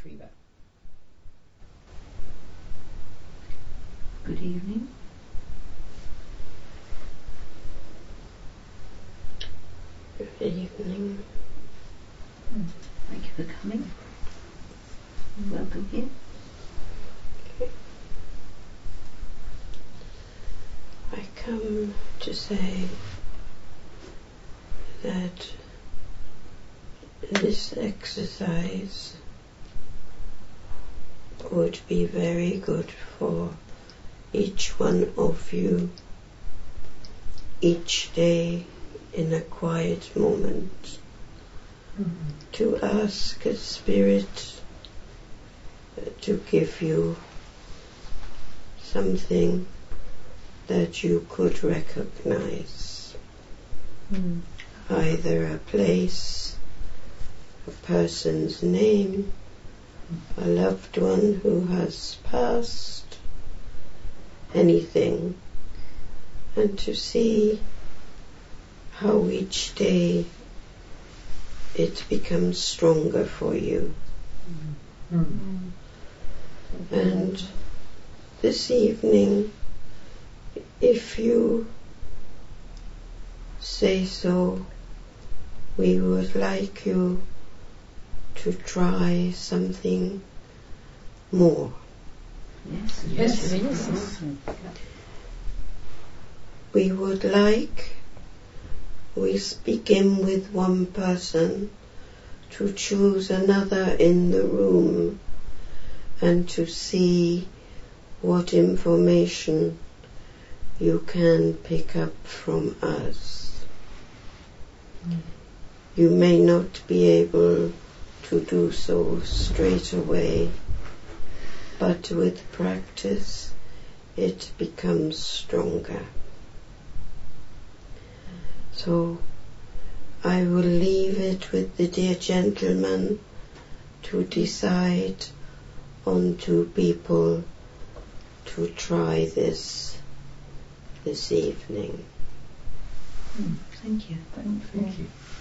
Retriever. Good evening. Good evening. Thank you for coming. Welcome here. I come to say that this exercise would be very good for each one of you each day in a quiet moment to ask a spirit to give you something that you could recognize. Either a place, a person's name, a loved one who has passed, anything, and to see how each day it becomes stronger for you. And this evening, if you say so, we would like you to try something more. Yes. We would like, we begin with one person, to choose another in the room and to see what information you can pick up from us. You may not be able to do so straight away, but with practice it becomes stronger. So I will leave it with the dear gentleman to decide on 2 people to try this evening. Thank you. Thank you.